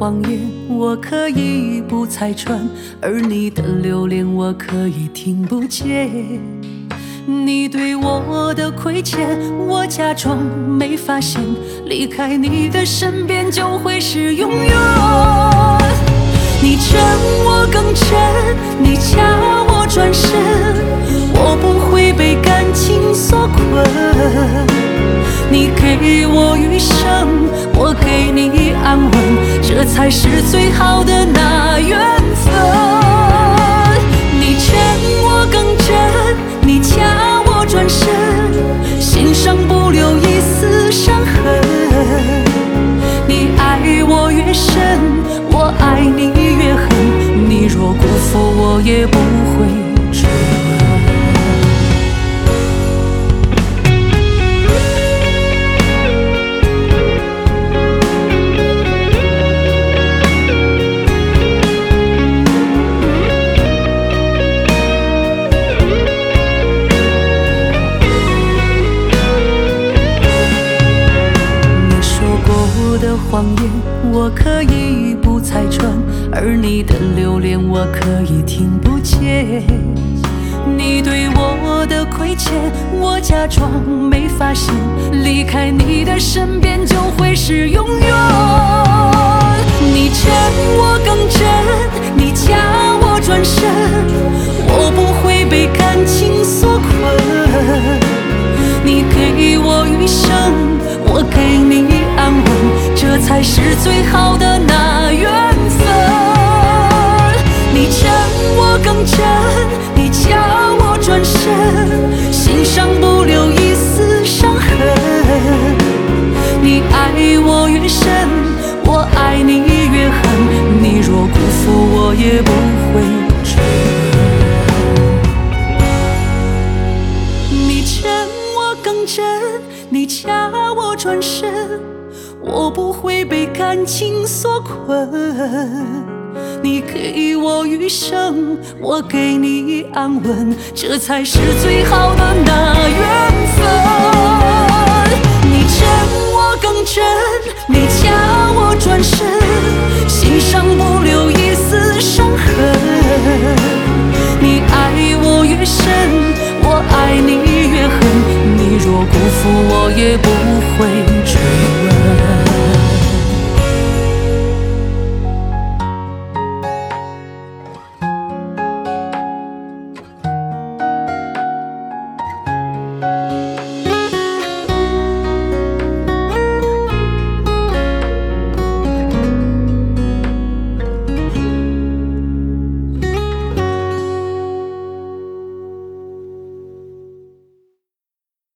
谎言我可以不拆穿，而你的留恋我可以听不见。你对我的亏欠，我假装没发现，离开你的身边就会是永远。你真我更真，你假我转身，我不会被感情所困。你给我余生，我给你安稳，这才是最好的那缘分。你真我更真，你假我转身，心上不留一丝伤痕。你爱我越深，我爱你越恨，你若辜负我也不会追问。谎言我可以不拆穿，而你的留恋我可以听不见。你对我的亏欠，我假装没发现，离开你的身边就会是永远。你真我更真，你假我转身，我不会被感情所困。你给我余生，我给你安稳，这才是最好的那缘分。你真我更真，你假我转身，心上不留一丝伤痕。你爱我越深，我爱你越恨，你若辜负我也不会追问。你真我更真，你假我转身，我不会被感情所困。你给我余生，我给你安稳，这才是最好的那缘分。你真我更真，你假我转身，心上不留一丝伤痕。你爱我越深，我爱你越恨，你若辜负我也不会